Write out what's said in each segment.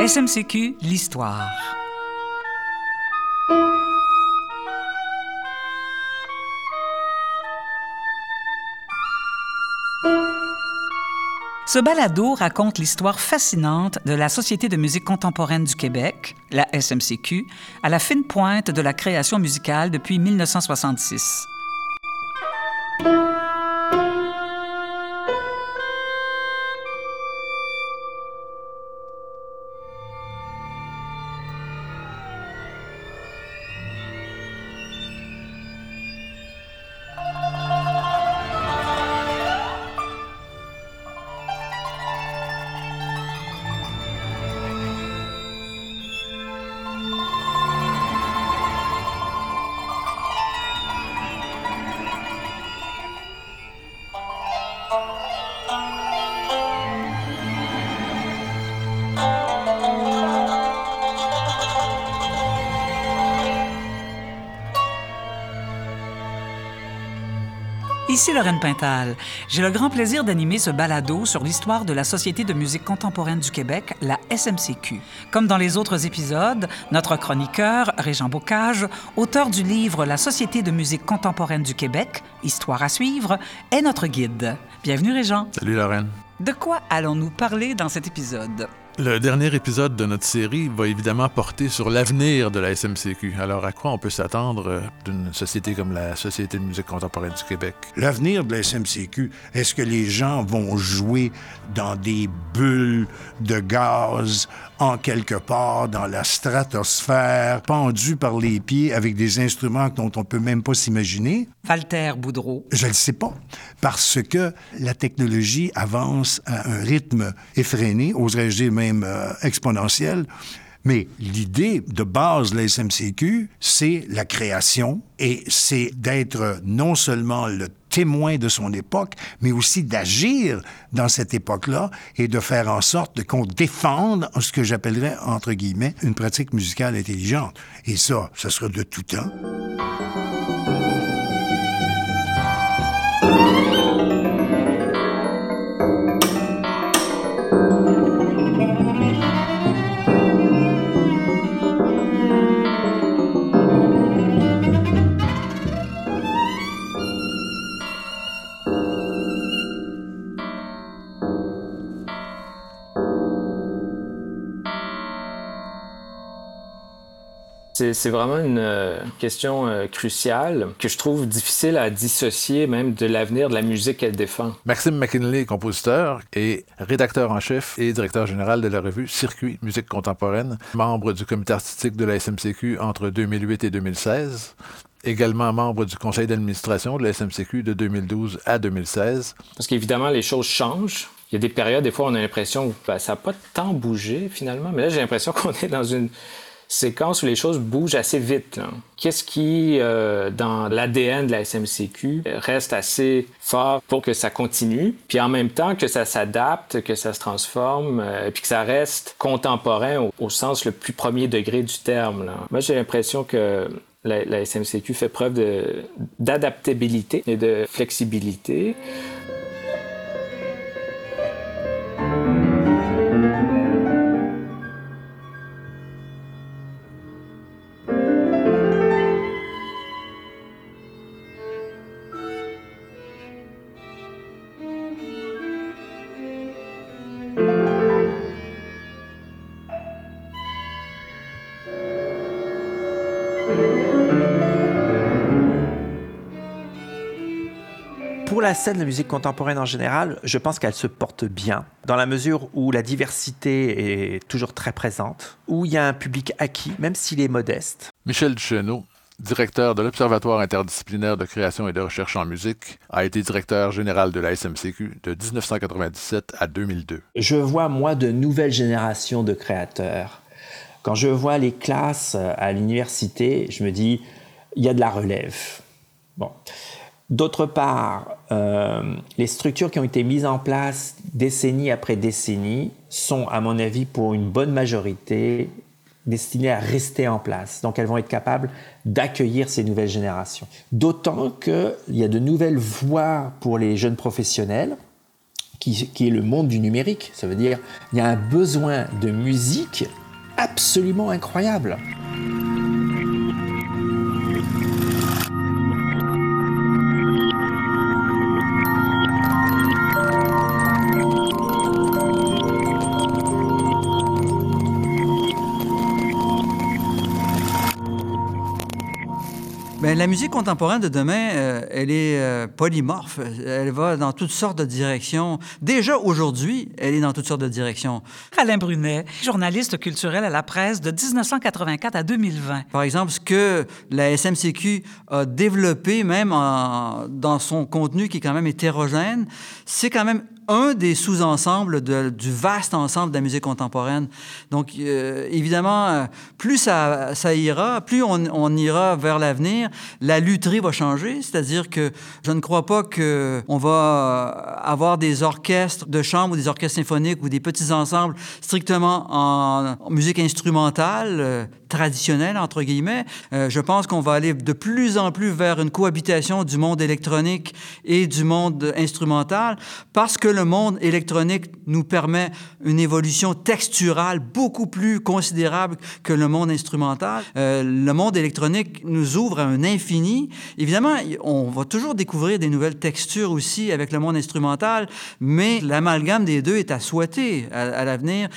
SMCQ, l'histoire. Ce balado raconte l'histoire fascinante de la Société de musique contemporaine du Québec, la SMCQ, à la fine pointe de la création musicale depuis 1966. Ici Lorraine Pintal. J'ai le grand plaisir d'animer ce balado sur l'histoire de la Société de musique contemporaine du Québec, la SMCQ. Comme dans les autres épisodes, notre chroniqueur, Régent Bocage, auteur du livre La Société de musique contemporaine du Québec, Histoire à suivre, est notre guide. Bienvenue Régent. Salut Lorraine. De quoi allons-nous parler dans cet épisode? Le dernier épisode de notre série va évidemment porter sur l'avenir de la SMCQ. Alors, à quoi on peut s'attendre d'une société comme la Société de musique contemporaine du Québec? L'avenir de la SMCQ, est-ce que les gens vont jouer dans des bulles de gaz en quelque part dans la stratosphère, pendus par les pieds avec des instruments dont on peut même pas s'imaginer? Walter Boudreau. Je ne sais pas, parce que la technologie avance à un rythme effréné, oserais-je dire même exponentiel. Mais l'idée de base de la SMCQ, c'est la création et c'est d'être non seulement le témoin de son époque, mais aussi d'agir dans cette époque-là et de faire en sorte qu'on défende ce que j'appellerais, entre guillemets, une pratique musicale intelligente. Et ça sera de tout temps. C'est vraiment une question cruciale que je trouve difficile à dissocier même de l'avenir de la musique qu'elle défend. Maxime McKinley, compositeur et rédacteur en chef et directeur général de la revue Circuit Musique Contemporaine, membre du comité artistique de la SMCQ entre 2008 et 2016, également membre du conseil d'administration de la SMCQ de 2012 à 2016. Parce qu'évidemment, les choses changent. Il y a des périodes, des fois, on a l'impression que ça n'a pas tant bougé finalement, mais là, j'ai l'impression qu'on est dans une séquence où les choses bougent assez vite, là. Qu'est-ce qui, dans l'ADN de la SMCQ, reste assez fort pour que ça continue, puis en même temps que ça s'adapte, que ça se transforme, puis que ça reste contemporain au sens le plus premier degré du terme, là. Moi, j'ai l'impression que la SMCQ fait preuve d'adaptabilité et de flexibilité. Pour la scène de musique contemporaine en général, je pense qu'elle se porte bien, dans la mesure où la diversité est toujours très présente, où il y a un public acquis, même s'il est modeste. Michel Duchesneau, directeur de l'Observatoire interdisciplinaire de création et de recherche en musique, a été directeur général de la SMCQ de 1997 à 2002. Je vois, moi, de nouvelles générations de créateurs. Quand je vois les classes à l'université, je me dis, il y a de la relève. Bon. D'autre part, les structures qui ont été mises en place décennie après décennie sont, à mon avis, pour une bonne majorité, destinées à rester en place. Donc, elles vont être capables d'accueillir ces nouvelles générations. D'autant qu'il y a de nouvelles voies pour les jeunes professionnels qui est le monde du numérique. Ça veut dire qu'il y a un besoin de musique absolument incroyable. Bien, la musique contemporaine de demain, elle est polymorphe. Elle va dans toutes sortes de directions. Déjà, aujourd'hui, elle est dans toutes sortes de directions. Alain Brunet, journaliste culturel à la presse de 1984 à 2020. Par exemple, ce que la SMCQ a développé, même dans son contenu qui est quand même hétérogène, c'est quand même un des sous-ensembles du vaste ensemble de la musique contemporaine. Donc, évidemment, plus ça ira, plus on ira vers l'avenir, la lutherie va changer, c'est-à-dire que je ne crois pas qu'on va avoir des orchestres de chambre ou des orchestres symphoniques ou des petits ensembles strictement en musique instrumentale, traditionnelle, entre guillemets. Je pense qu'on va aller de plus en plus vers une cohabitation du monde électronique et du monde instrumental, parce que le monde électronique nous permet une évolution texturale beaucoup plus considérable que le monde instrumental. Le monde électronique nous ouvre à un infini. Évidemment, on va toujours découvrir des nouvelles textures aussi avec le monde instrumental, mais l'amalgame des deux est à souhaiter à l'avenir.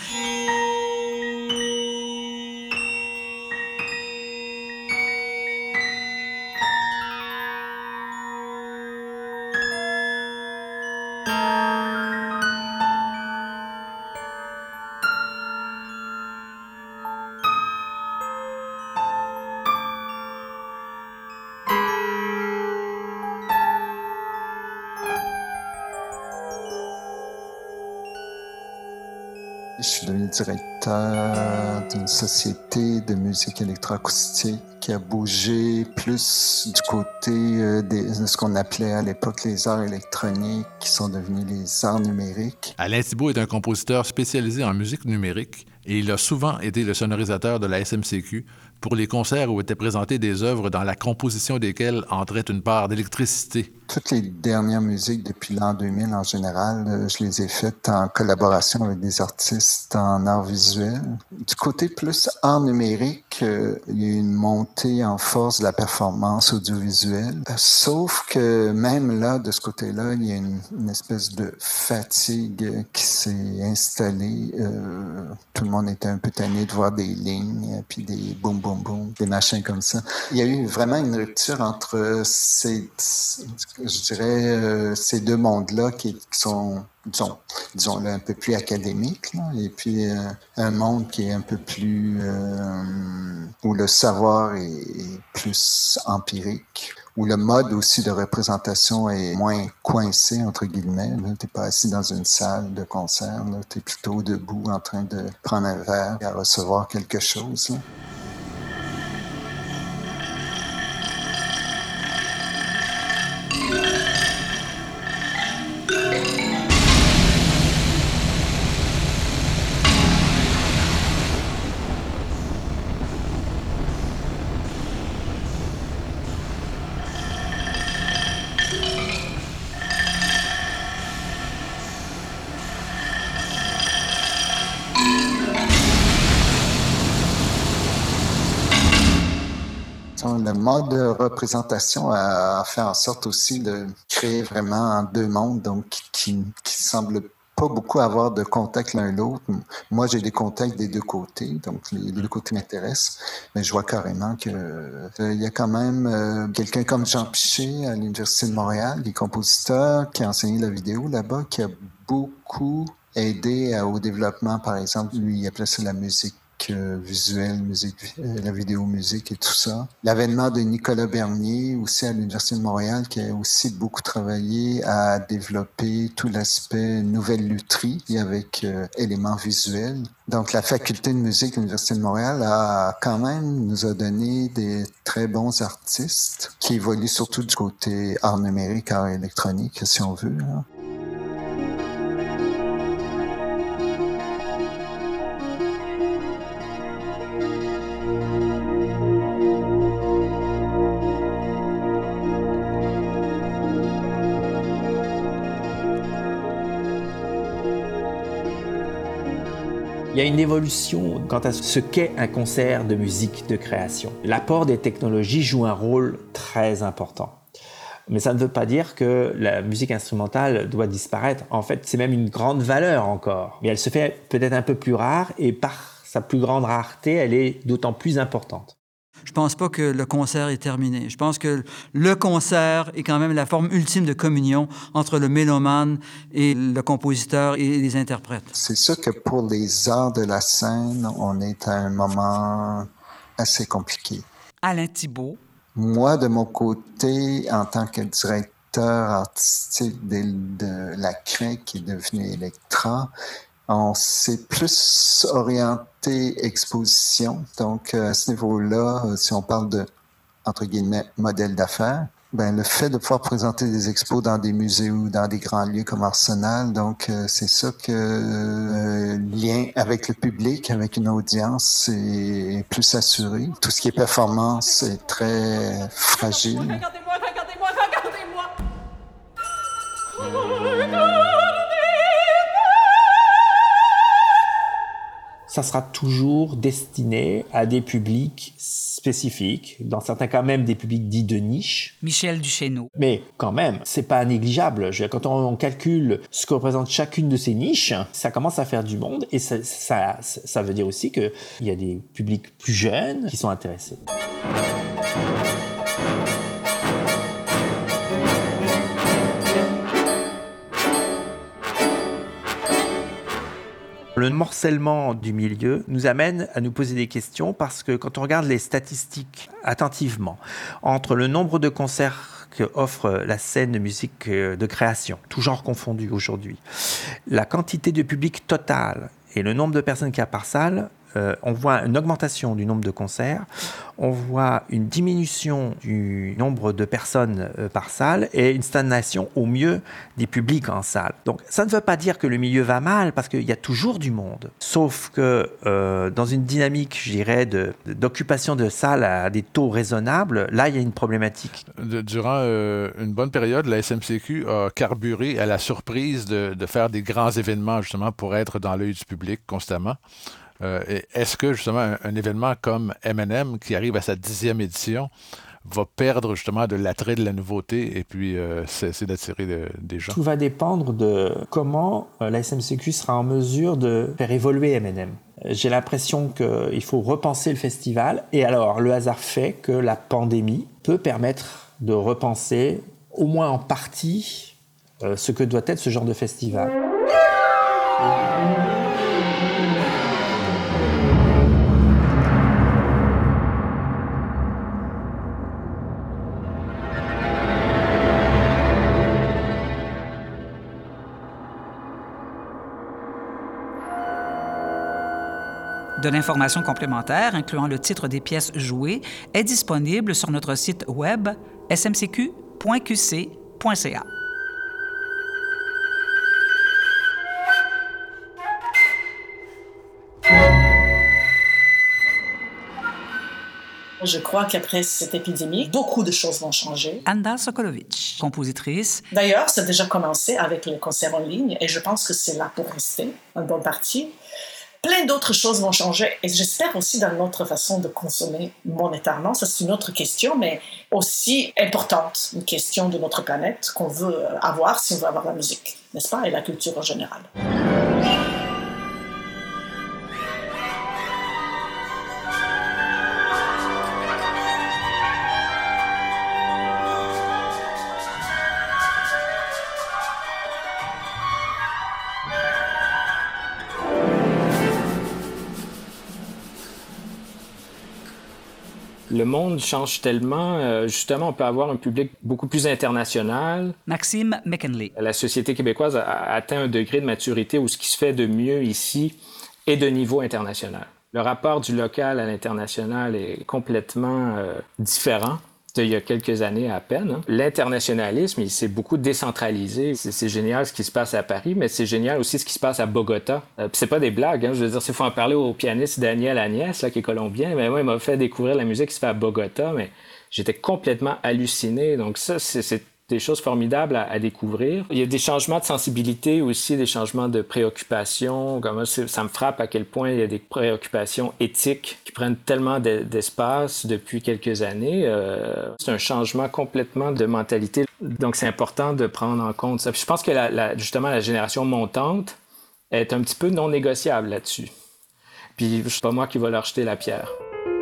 Je suis devenu directeur d'une société de musique électroacoustique qui a bougé plus du côté de ce qu'on appelait à l'époque les arts électroniques, qui sont devenus les arts numériques. Alain Thibault est un compositeur spécialisé en musique numérique et il a souvent été le sonorisateur de la SMCQ pour les concerts où étaient présentées des œuvres dans la composition desquelles entrait une part d'électricité. Toutes les dernières musiques depuis l'an 2000 en général, je les ai faites en collaboration avec des artistes en art visuel. Du côté plus art numérique, il y a eu une montée en force de la performance audiovisuelle. Sauf que même là, de ce côté-là, il y a une espèce de fatigue qui s'est installée. Tout le monde était un peu tanné de voir des lignes, puis des boum boum boum, des machins comme ça. Il y a eu vraiment une rupture entre ces deux mondes-là qui sont, disons-le, un peu plus académiques, là, et puis un monde qui est un peu plus... où le savoir est plus empirique, où le mode aussi de représentation est moins coincé, entre guillemets. Tu n'es pas assis dans une salle de concert, tu es plutôt debout en train de prendre un verre et à recevoir quelque chose, là. Le mode de représentation a fait en sorte aussi de créer vraiment deux mondes, donc qui semblent pas beaucoup avoir de contact l'un l'autre. Moi, j'ai des contacts des deux côtés, donc les deux côtés m'intéressent, mais je vois carrément que il y a quand même quelqu'un comme Jean Piché à l'Université de Montréal, qui est compositeur, qui a enseigné la vidéo là-bas, qui a beaucoup aidé au développement, par exemple, lui, il appelait ça la musique visuelle, la vidéo musique et tout ça. L'avènement de Nicolas Bernier, aussi à l'Université de Montréal, qui a aussi beaucoup travaillé à développer tout l'aspect nouvelle lutherie avec éléments visuels. Donc, la faculté de musique de l'Université de Montréal nous a donné des très bons artistes qui évoluent surtout du côté art numérique, art électronique, si on veut, là. Il y a une évolution quant à ce qu'est un concert de musique de création. L'apport des technologies joue un rôle très important. Mais ça ne veut pas dire que la musique instrumentale doit disparaître. En fait, c'est même une grande valeur encore. Mais elle se fait peut-être un peu plus rare et par sa plus grande rareté, elle est d'autant plus importante. Je pense pas que le concert est terminé. Je pense que le concert est quand même la forme ultime de communion entre le mélomane et le compositeur et les interprètes. C'est sûr que pour les arts de la scène, on est à un moment assez compliqué. Alain Thibault. Moi, de mon côté, en tant que directeur artistique de la CREC qui est devenue Electra, on s'est plus orienté exposition. Donc, à ce niveau-là, si on parle de, entre guillemets, modèle d'affaires, ben, le fait de pouvoir présenter des expos dans des musées ou dans des grands lieux comme Arsenal, donc c'est ça que lien avec le public, avec une audience, est plus assuré. Tout ce qui est performance est très fragile. Regardez-moi, regardez-moi, regardez-moi! Ça sera toujours destiné à des publics spécifiques, dans certains cas même des publics dits de niche. Michel Duchesneau. Mais quand même, c'est pas négligeable. Quand on calcule ce que représente chacune de ces niches, ça commence à faire du monde et ça veut dire aussi qu'il y a des publics plus jeunes qui sont intéressés. Le morcellement du milieu nous amène à nous poser des questions parce que quand on regarde les statistiques attentivement, entre le nombre de concerts qu'offre la scène de musique de création, tout genre confondu aujourd'hui, la quantité de public total et le nombre de personnes qu'il y a par salle, on voit une augmentation du nombre de concerts, on voit une diminution du nombre de personnes par salle et une stagnation au mieux des publics en salle. Donc ça ne veut pas dire que le milieu va mal parce qu'il y a toujours du monde. Sauf que dans une dynamique, je dirais, d'occupation de salles à des taux raisonnables, là il y a une problématique. Durant une bonne période, la SMCQ a carburé à la surprise de faire des grands événements justement pour être dans l'œil du public constamment. Est-ce que, justement, un événement comme M&M, qui arrive à sa 10e édition, va perdre, justement, de l'attrait de la nouveauté et puis cesser d'attirer des gens? Tout va dépendre de comment la SMCQ sera en mesure de faire évoluer M&M. J'ai l'impression qu'il faut repenser le festival. Et alors, le hasard fait que la pandémie peut permettre de repenser, au moins en partie, ce que doit être ce genre de festival. De l'information complémentaire, incluant le titre des pièces jouées, est disponible sur notre site web smcq.qc.ca. Je crois qu'après cette épidémie, beaucoup de choses vont changer. Anda Sokolovic, compositrice. D'ailleurs, ça a déjà commencé avec les concerts en ligne et je pense que c'est là pour rester, en bonne partie. Plein d'autres choses vont changer et j'espère aussi dans notre façon de consommer monétairement. Ça, c'est une autre question, mais aussi importante, une question de notre planète qu'on veut avoir si on veut avoir la musique, n'est-ce pas, et la culture en général. Le monde change tellement. Justement, on peut avoir un public beaucoup plus international. Maxime McKinley. La société québécoise a atteint un degré de maturité où ce qui se fait de mieux ici est de niveau international. Le rapport du local à l'international est complètement différent d'il y a quelques années à peine. L'internationalisme, il s'est beaucoup décentralisé. C'est génial ce qui se passe à Paris, mais c'est génial aussi ce qui se passe à Bogota. C'est pas des blagues, hein. Je veux dire, s'il faut en parler au pianiste Daniel Agnès, là, qui est colombien, mais moi, il m'a fait découvrir la musique qui se fait à Bogota, mais j'étais complètement halluciné. Donc ça, c'est des choses formidables à découvrir. Il y a des changements de sensibilité aussi, des changements de préoccupations. Comme ça me frappe à quel point il y a des préoccupations éthiques qui prennent tellement d'espace depuis quelques années. C'est un changement complètement de mentalité. Donc, c'est important de prendre en compte ça. Puis je pense que justement, la génération montante est un petit peu non négociable là-dessus. Puis, c'est pas moi qui va leur jeter la pierre.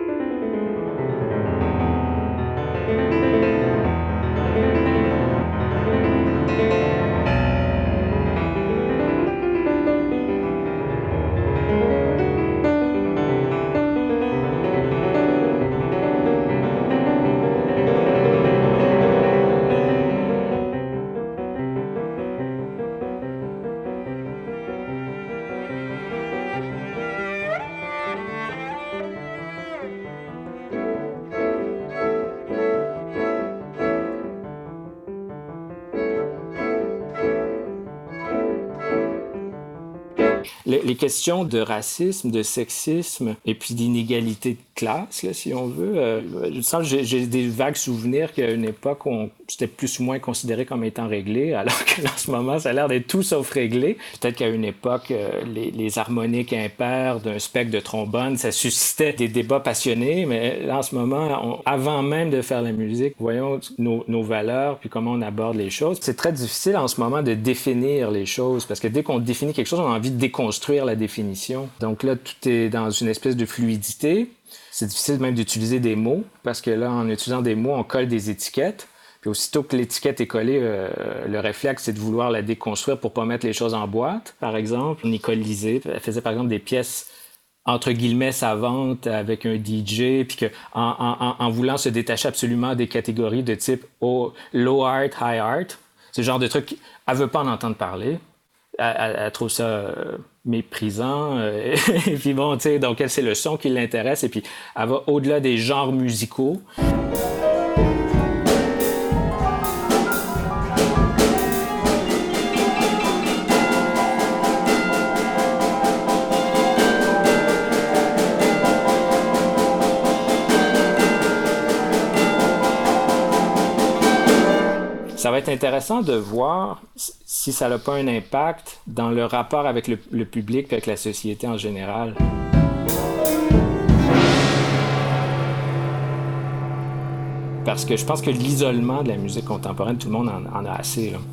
Les questions de racisme, de sexisme et puis d'inégalité de classe, là, si on veut. J'ai des vagues souvenirs qu'à une époque, c'était plus ou moins considéré comme étant réglé, alors que en ce moment, ça a l'air d'être tout sauf réglé. Peut-être qu'à une époque, les harmoniques impaires d'un spectre de trombone, ça suscitait des débats passionnés, mais là, en ce moment, avant même de faire la musique, voyons nos valeurs puis comment on aborde les choses. C'est très difficile en ce moment de définir les choses, parce que dès qu'on définit quelque chose, on a envie de déconstruire la définition. Donc là, tout est dans une espèce de fluidité. C'est difficile même d'utiliser des mots, parce que là, en utilisant des mots, on colle des étiquettes. Puis aussitôt que l'étiquette est collée, le réflexe, c'est de vouloir la déconstruire pour pas mettre les choses en boîte. Par exemple, Nicole Lisée, elle faisait par exemple des pièces entre guillemets savantes avec un DJ, puis en voulant se détacher absolument des catégories de type low art, high art. C'est le genre de truc qu'elle veut pas en entendre parler. Elle trouve ça méprisant. Et puis bon, tu sais, donc elle, c'est le son qui l'intéresse. Et puis elle va au-delà des genres musicaux. Ça va être intéressant de voir si ça n'a pas un impact dans le rapport avec le public et avec la société en général. Parce que je pense que l'isolement de la musique contemporaine, tout le monde en a assez, là.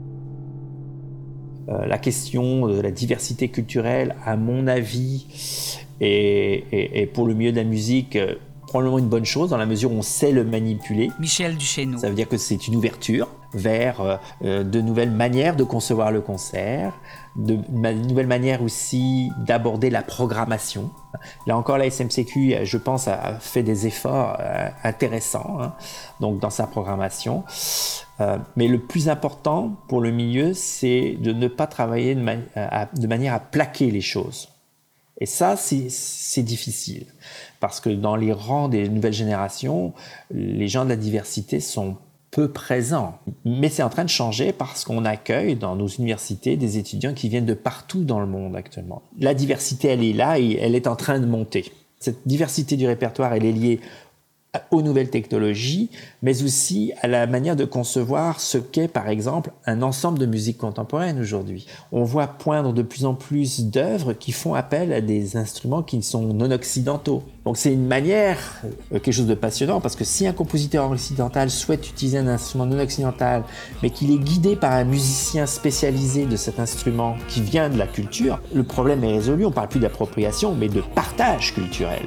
La question de la diversité culturelle, à mon avis, est pour le milieu de la musique probablement une bonne chose dans la mesure où on sait le manipuler. Michel Duchesneau. Ça veut dire que c'est une ouverture vers de nouvelles manières de concevoir le concert, de nouvelles manières aussi d'aborder la programmation. Là encore, la SMCQ, je pense, a fait des efforts intéressants, hein, donc dans sa programmation. Mais le plus important pour le milieu, c'est de ne pas travailler de manière à plaquer les choses. Et ça, c'est difficile, parce que dans les rangs des nouvelles générations, les gens de la diversité sont peu présents. Mais c'est en train de changer parce qu'on accueille dans nos universités des étudiants qui viennent de partout dans le monde actuellement. La diversité, elle est là et elle est en train de monter. Cette diversité du répertoire, elle est liée aux nouvelles technologies, mais aussi à la manière de concevoir ce qu'est, par exemple, un ensemble de musique contemporaine aujourd'hui. On voit poindre de plus en plus d'œuvres qui font appel à des instruments qui sont non occidentaux. Donc c'est une manière, quelque chose de passionnant, parce que si un compositeur occidental souhaite utiliser un instrument non occidental, mais qu'il est guidé par un musicien spécialisé de cet instrument qui vient de la culture, le problème est résolu. On ne parle plus d'appropriation, mais de partage culturel.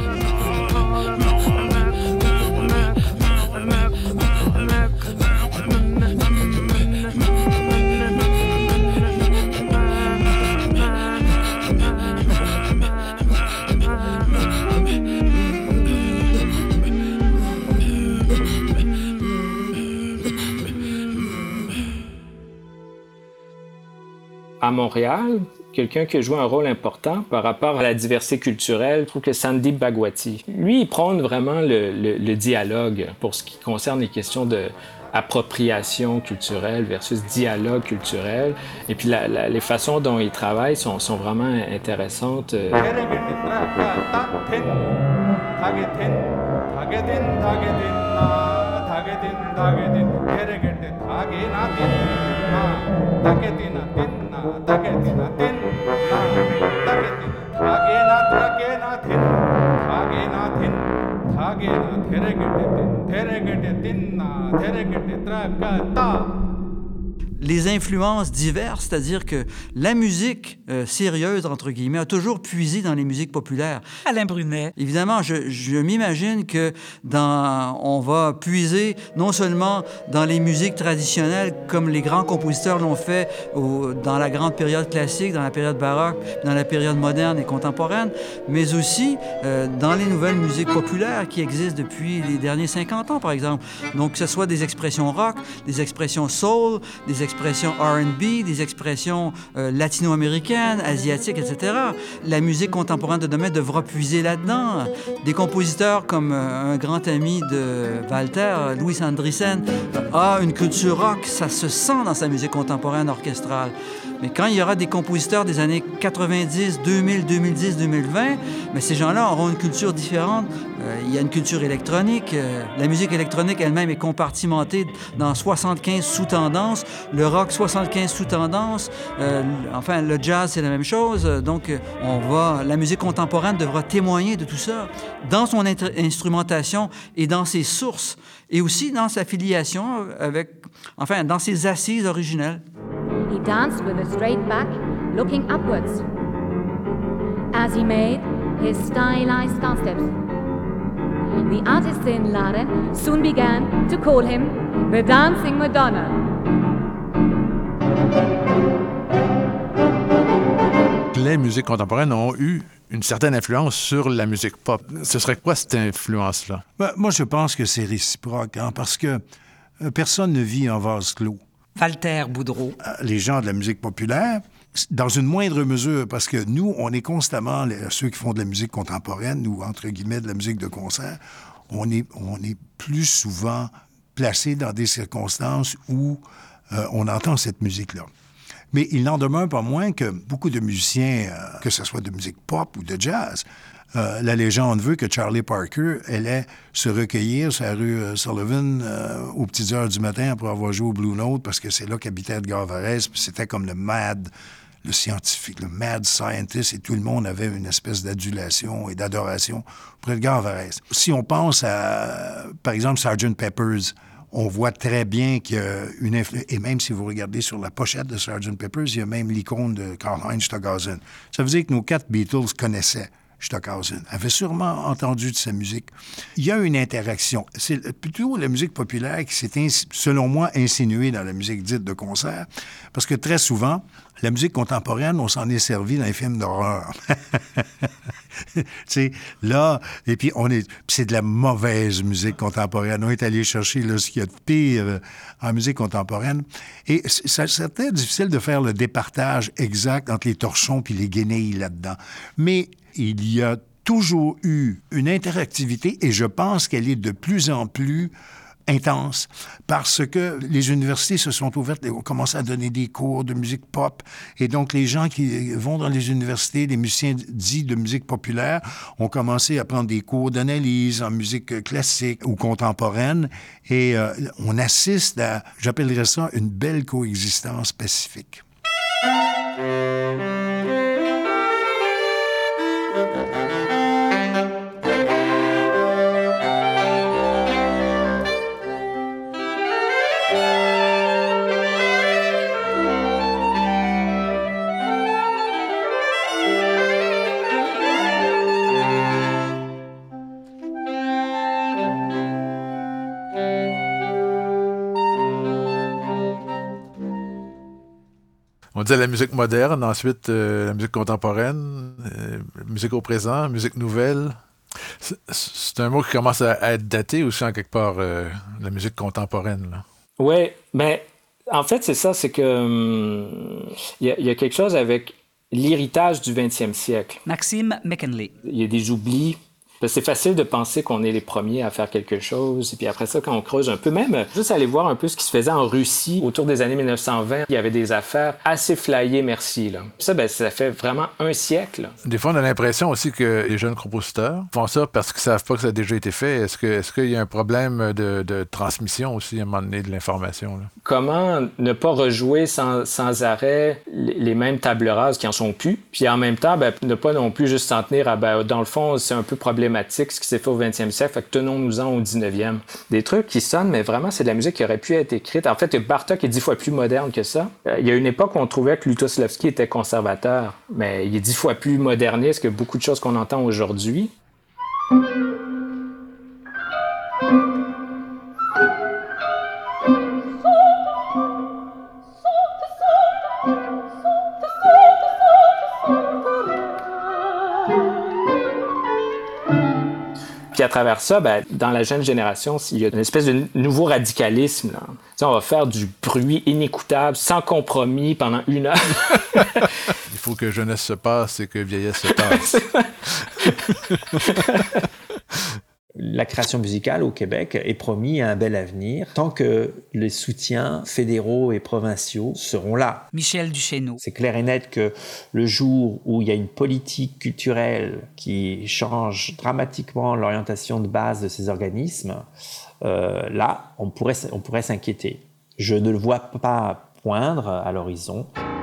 À Montréal, quelqu'un qui a joué un rôle important par rapport à la diversité culturelle, je trouve que Sandeep Bhagwati. Lui, il prône vraiment le dialogue pour ce qui concerne les questions d'appropriation culturelle versus dialogue culturel. Et puis les façons dont il travaille sont vraiment intéressantes. Les influences diverses, c'est-à-dire que la musique sérieuse, entre guillemets, a toujours puisé dans les musiques populaires. Alain Brunet. Évidemment, je m'imagine que on va puiser non seulement dans les musiques traditionnelles, comme les grands compositeurs l'ont fait dans la grande période classique, dans la période baroque, dans la période moderne et contemporaine, mais aussi dans les nouvelles musiques populaires qui existent depuis les derniers 50 ans, par exemple. Donc, que ce soit des expressions rock, des expressions soul, des expressions R&B, des expressions latino-américaines, asiatiques, etc. La musique contemporaine de demain devra puiser là-dedans. Des compositeurs comme un grand ami de Walter, Louis Andriessen, a une culture rock, ça se sent dans sa musique contemporaine orchestrale. Mais quand il y aura des compositeurs des années 90, 2000, 2010, 2020, mais ces gens-là auront une culture différente. Il y a une culture électronique. La musique électronique elle-même est compartimentée dans 75 sous-tendances. Le rock, 75 sous-tendances. Enfin, le jazz, c'est la même chose. Donc, la musique contemporaine devra témoigner de tout ça dans son instrumentation et dans ses sources, et aussi dans sa filiation dans ses assises originelles. He danced with a straight back, looking upwards, as he made his stylized dance steps. The artists in Laren soon began to call him the Dancing Madonna. Les musiques contemporaines ont eu une certaine influence sur la musique pop. Ce serait quoi cette influence-là? Moi, je pense que c'est réciproque, parce que personne ne vit en vase clos. Walter Boudreau. Les gens de la musique populaire, dans une moindre mesure, parce que nous, on est constamment, ceux qui font de la musique contemporaine, ou entre guillemets de la musique de concert, on est plus souvent placés dans des circonstances où on entend cette musique-là. Mais il n'en demeure pas moins que beaucoup de musiciens, que ce soit de musique pop ou de jazz, la légende veut que Charlie Parker allait se recueillir sur la rue Sullivan aux petites heures du matin après avoir joué au Blue Note, parce que c'est là qu'habitait Edgar Varèse, puis c'était comme le scientifique, le mad scientist, et tout le monde avait une espèce d'adulation et d'adoration pour Edgar Varèse. Si on pense à, par exemple, Sgt. Pepper's, on voit très bien qu'il y a une influence. Et même si vous regardez sur la pochette de Sgt. Pepper's, il y a même l'icône de Karlheinz Stockhausen. Ça veut dire que nos 4 Beatles connaissaient Stockhausen, avaient sûrement entendu de sa musique. Il y a une interaction. C'est plutôt la musique populaire qui s'est, selon moi, insinuée dans la musique dite de concert, parce que très souvent, la musique contemporaine, on s'en est servi dans les films d'horreur. Tu sais, là, et puis c'est de la mauvaise musique contemporaine. On est allé chercher ce qu'il y a de pire en musique contemporaine. Et c'était difficile de faire le départage exact entre les torchons puis les guenilles là-dedans. Mais il y a toujours eu une interactivité, et je pense qu'elle est de plus en plus intense, parce que les universités se sont ouvertes et ont commencé à donner des cours de musique pop. Et donc, les gens qui vont dans les universités, les musiciens dits de musique populaire, ont commencé à prendre des cours d'analyse en musique classique ou contemporaine. Et on assiste à, j'appellerais ça, une belle coexistence pacifique. On disait la musique moderne, ensuite la musique contemporaine, musique au présent, musique nouvelle. C'est un mot qui commence à être daté aussi en quelque part, la musique contemporaine. Oui, mais en fait, c'est ça, c'est que il y a quelque chose avec l'héritage du 20e siècle. Maxime McKinley. Il y a des oublis, Parce que c'est facile de penser qu'on est les premiers à faire quelque chose. Et puis après ça, quand on creuse un peu, même juste aller voir un peu ce qui se faisait en Russie autour des années 1920, il y avait des affaires assez flyées, merci. Là. Puis ça, ça fait vraiment un siècle. Des fois, on a l'impression aussi que les jeunes compositeurs font ça parce qu'ils savent pas que ça a déjà été fait. Est-ce qu'il y a un problème de transmission aussi à un moment donné de l'information, là? Comment ne pas rejouer sans arrêt les mêmes tables rases qui en sont plus, puis en même temps, ne pas non plus juste s'en tenir à, dans le fond, c'est un peu problématique ce qui s'est fait au 20e siècle, fait que tenons-nous-en au 19e. Des trucs qui sonnent, mais vraiment, c'est de la musique qui aurait pu être écrite. En fait, Bartók est 10 fois plus moderne que ça. Il y a une époque où on trouvait que Lutosławski était conservateur, mais il est 10 fois plus moderniste que beaucoup de choses qu'on entend aujourd'hui. Puis à travers ça, dans la jeune génération, il y a une espèce de nouveau radicalisme. Là. On va faire du bruit inécoutable, sans compromis, pendant 1 heure. Il faut que jeunesse se passe et que vieillesse se tasse. La création musicale au Québec est promis à un bel avenir tant que les soutiens fédéraux et provinciaux seront là. Michel Duchesneau. C'est clair et net que le jour où il y a une politique culturelle qui change dramatiquement l'orientation de base de ces organismes, là, on pourrait s'inquiéter. Je ne le vois pas poindre à l'horizon.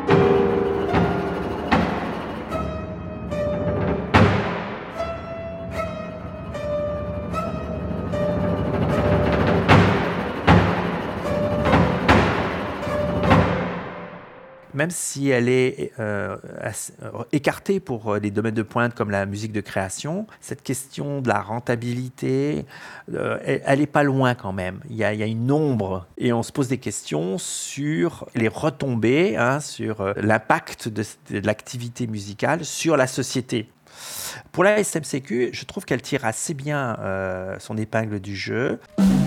Même si elle est écartée pour les domaines de pointe comme la musique de création, cette question de la rentabilité, elle n'est pas loin quand même. Il y a une ombre et on se pose des questions sur les retombées, sur l'impact de l'activité musicale sur la société. Pour la SMCQ, je trouve qu'elle tire assez bien son épingle du jeu.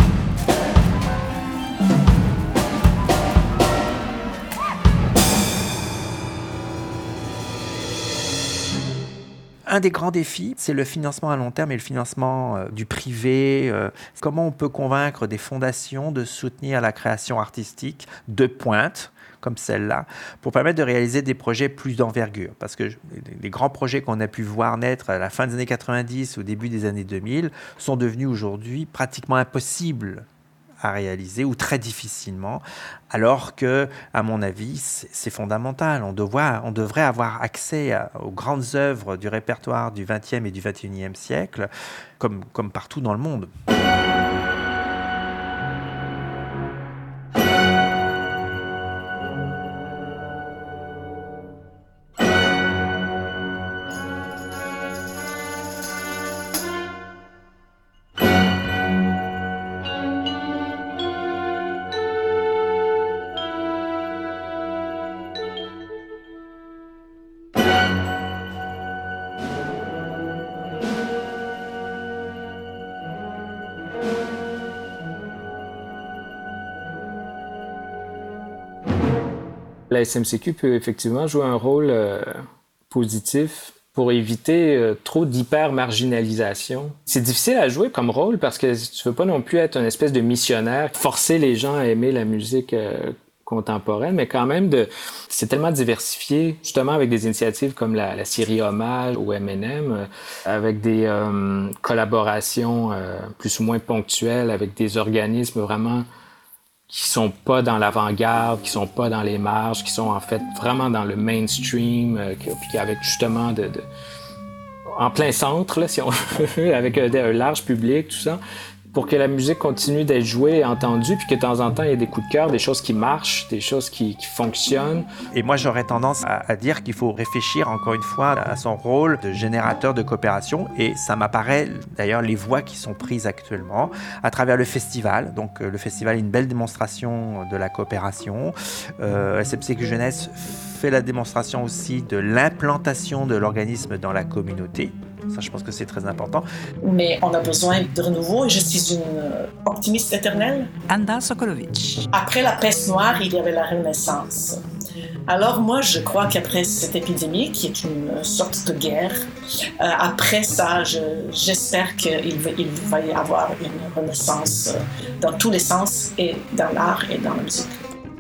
Un des grands défis, c'est le financement à long terme et le financement du privé. Comment on peut convaincre des fondations de soutenir la création artistique de pointe, comme celle-là, pour permettre de réaliser des projets plus d'envergure. Parce que les grands projets qu'on a pu voir naître à la fin des années 90 ou au début des années 2000 sont devenus aujourd'hui pratiquement impossibles à réaliser ou très difficilement, alors que, à mon avis, c'est fondamental. On devrait avoir accès aux grandes œuvres du répertoire du XXe et du XXIe siècle, comme partout dans le monde. La SMCQ peut effectivement jouer un rôle positif pour éviter trop d'hyper-marginalisation. C'est difficile à jouer comme rôle parce que tu veux pas non plus être une espèce de missionnaire, forcer les gens à aimer la musique contemporaine, mais quand même, c'est tellement diversifié, justement avec des initiatives comme la série Hommage au M&M, avec des collaborations plus ou moins ponctuelles avec des organismes vraiment qui sont pas dans l'avant-garde, qui sont pas dans les marges, qui sont en fait vraiment dans le mainstream, puis avec justement en plein centre, là, si on veut, avec un large public, tout ça, pour que la musique continue d'être jouée et entendue, puis que de temps en temps, il y ait des coups de cœur, des choses qui marchent, des choses qui fonctionnent. Et moi, j'aurais tendance à dire qu'il faut réfléchir, encore une fois, à son rôle de générateur de coopération. Et ça m'apparaît, d'ailleurs, les voies qui sont prises actuellement à travers le festival. Donc, le festival est une belle démonstration de la coopération. SMCQ Jeunesse fait la démonstration aussi de l'implantation de l'organisme dans la communauté. Ça, je pense que c'est très important. Mais on a besoin de renouveau et je suis une optimiste éternelle. Anda Sokolovic. Après la peste noire, il y avait la Renaissance. Alors moi, je crois qu'après cette épidémie, qui est une sorte de guerre, après ça, j'espère qu'il va y avoir une renaissance dans tous les sens, et dans l'art et dans la musique.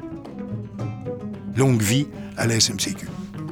Longue vie à la SMCQ.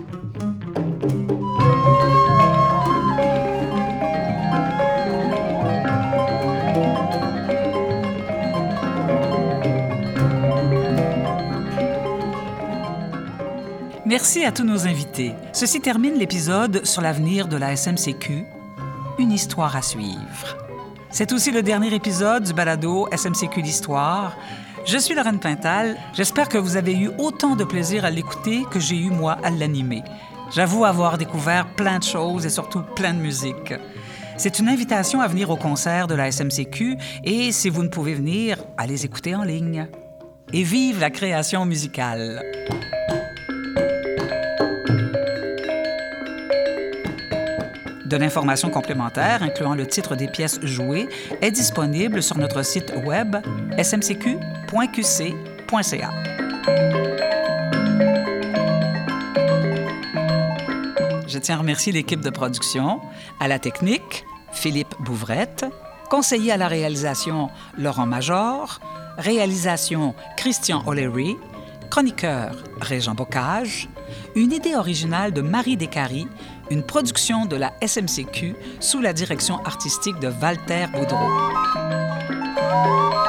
Merci à tous nos invités. Ceci termine l'épisode sur l'avenir de la SMCQ, une histoire à suivre. C'est aussi le dernier épisode du balado SMCQ l'Histoire. Je suis Lorraine Pintal. J'espère que vous avez eu autant de plaisir à l'écouter que j'ai eu, moi, à l'animer. J'avoue avoir découvert plein de choses et surtout plein de musique. C'est une invitation à venir au concert de la SMCQ et si vous ne pouvez venir, à les écouter en ligne. Et vive la création musicale! De l'information complémentaire, incluant le titre des pièces jouées, est disponible sur notre site web smcq.qc.ca. Je tiens à remercier l'équipe de production, à la technique, Philippe Bouvrette, conseiller à la réalisation, Laurent Major, réalisation, Christian O'Leary, chroniqueur, Régent Bocage, une idée originale de Marie Descaries, une production de la SMCQ sous la direction artistique de Walter Boudreau.